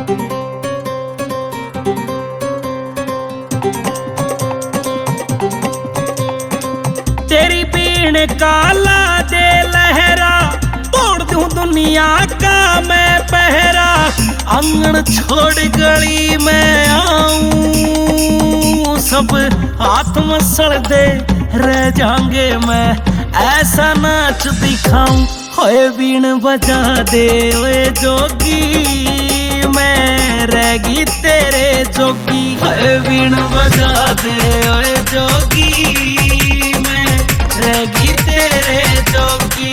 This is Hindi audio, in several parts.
तेरी बीण काला दे लहरा, तोड़ दूं दुनिया का मैं पहरा। आंगन छोड़ गली में आऊं, सब हाथ मसल दे रह जाएंगे मैं, ऐसा नाच दिखाऊं। होए बीण बजा दे ओए जोगी, मैं रहेगी तेरे जोगी। होए बीण बजा दे ओए जोगी, मैं रहेगी तेरे जोगी।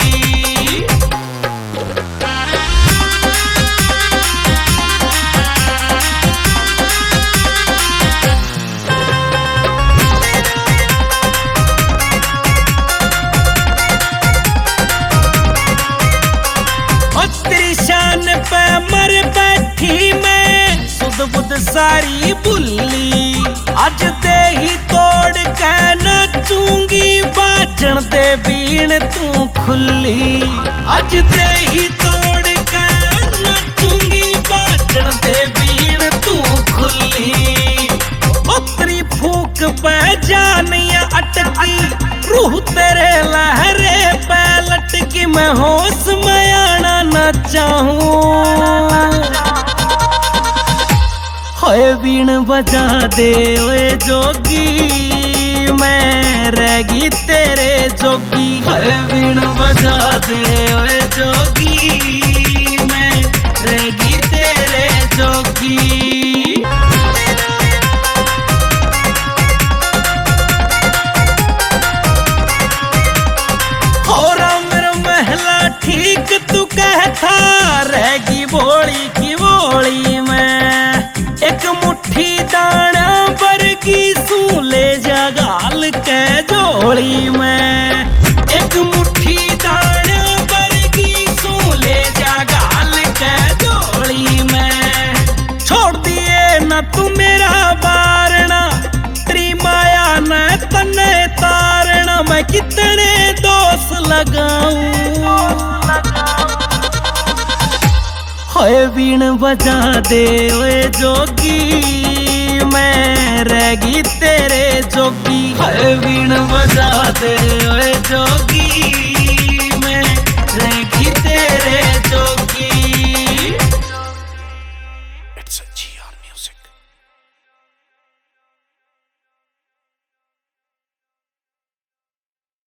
तेरी शान पे मर बैठी मैं, सुध बुध सारी भुल्ली। आज दे ही तोड़ के नचूंगी, बाजन दे बीण तू खुली। आज दे ही तोड़ के नचूंगी, बाजन दे बीण तू खुली। तेरी फूक पे जानिया अटकी, रूह तेरे लहरे पे लटकी। मैं होश में आना न चाहूं, होए बीण बजा दे ओए जोगी, मैं रहेगी तेरे जोगी। होए बीण बजा दे ओए जोगी, मैं रहेगी तेरे जोगी। ठीक तू कहता रहेगी बोली की बोली में, एक मुट्ठी दाना बरगी सू ले जा गाल के जोड़ी में। एक मुट्ठी दाना बरगी सू ले जा गाल के जोड़ी में। छोड़ दिए न तू मेरा बारना, तेरी माया न तने तारना। मैं कितने दोष लगाऊं, होए बीण बजा दे ओए जोगी, मैं रहेगी तेरे जोगी। होए बीण बजा दे ओए जोगी।